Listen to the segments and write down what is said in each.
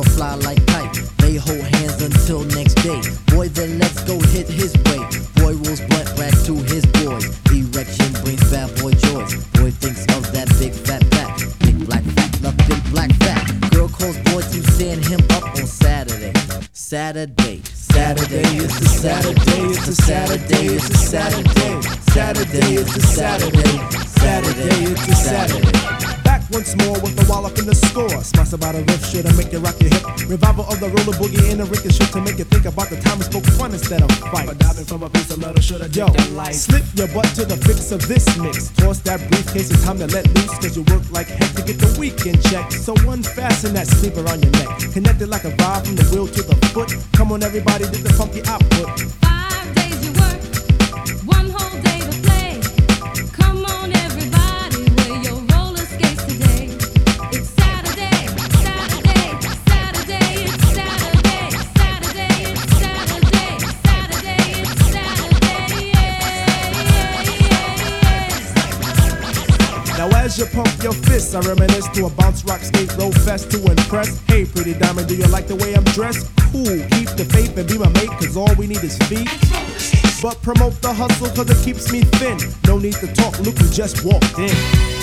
fly like kite. They hold hands until next day. Boy, then let's go hit his way. Boy rolls blunt back to his boys. Erection brings bad boy joys. Boy thinks of that big fat back. Big black fat, love big black fat. Girl calls boy to stand him up on Saturday. Saturday. Saturday, it's a Saturday, it's a Saturday, it's a Saturday. Saturday, it's a Saturday. Saturday, it's a Saturday. Back once more with the wall up in the score. Smash about a riff shit and make you rock your hip. Revival of the roller boogie in a ricochet to make you think about the time we spoke fun instead of fight. But diving from a piece of metal should have slip your butt to the fix of this mix. Toss that briefcase, it's time to let loose. Cause you work like heck to get the weekend check. So unfasten that sleeper on your neck. Connected like a vibe from the wheel to the foot. Come on everybody, get the funky output. 5 days you work, 1 whole day to play. Come on everybody, wear your roller skates today. It's Saturday, Saturday, Saturday, it's Saturday, Saturday, it's Saturday, Saturday, it's Saturday, Now as you pump your fists, I reminisce to a bounce rock skate roll fest to impress. Hey pretty diamond, do you like the way I'm dressed? Cool, keep the faith and be my mate, cause all we need is feet. But promote the hustle cause it keeps me thin. No need to talk, look who just walked in.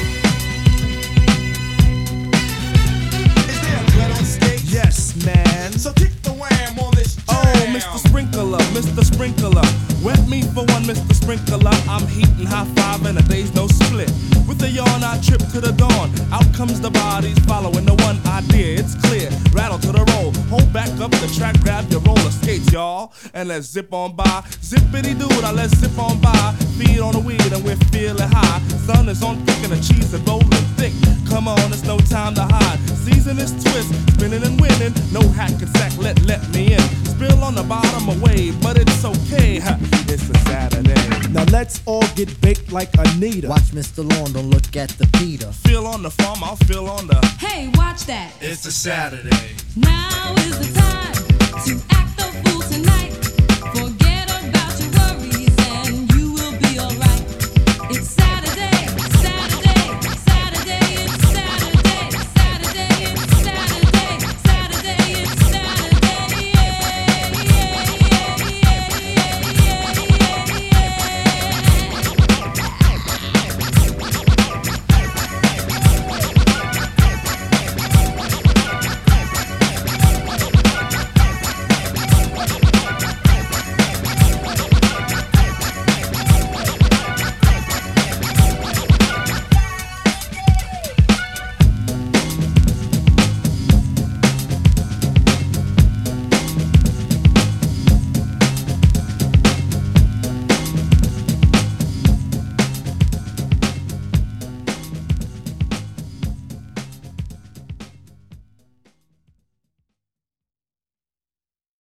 Is there a cut on stage? Yes, man. So kick the wham on this jam. Oh, Mr. Sprinkler, Mr. Sprinkler. Wet me for one, Mr. Sprinkler. I'm heating high five and a day's no split. With a yawn, I trip to the dawn. Out comes the bodies following the one idea. It's clear. Rattle to the roll. Hold back up the track, grab your roller skates, y'all. And let's zip on by. Zippity doo, now let's zip on by. Feed on the weed and we're feeling high. Sun is on thick and the cheese is rolling thick. Come on, it's no time to hide. Season is twist, spinning and winning. No hack and sack, let me in. Spill on the bottom away, but it's okay. It's a Saturday. Now let's all get baked like Anita. Watch Mr. Lawn, don't look at the Peter. Feel on the farm, I'll feel on the. Hey, watch that. It's a Saturday. Now is the